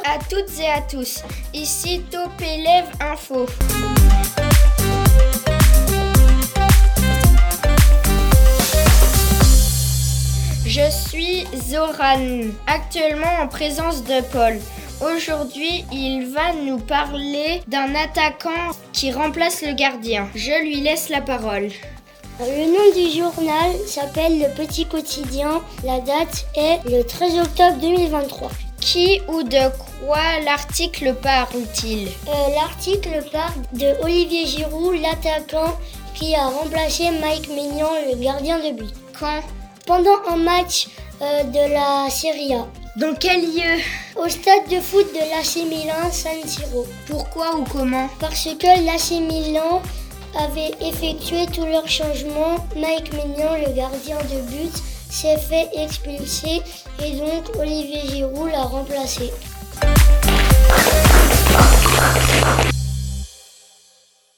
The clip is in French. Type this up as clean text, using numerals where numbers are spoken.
à toutes et à tous, ici Top Élève Info. Je suis Zoran, actuellement en présence de Paul. Aujourd'hui, il va nous parler d'un attaquant qui remplace le gardien. Je lui laisse la parole. Le nom du journal s'appelle Le Petit Quotidien. La date est le 13 octobre 2023. Qui ou de quoi l'article parle-t-il ? L'article parle de Olivier Giroud, l'attaquant qui a remplacé Mike Maignan, le gardien de but. Quand ? Pendant un match de la Serie A. Dans quel lieu ? Au stade de foot de l'AC Milan, San Siro. Pourquoi ou comment ? Parce que l'AC Milan avait effectué tous leurs changements. Mike Maignan, le gardien de but, s'est fait expulser et donc Olivier Giroud l'a remplacé.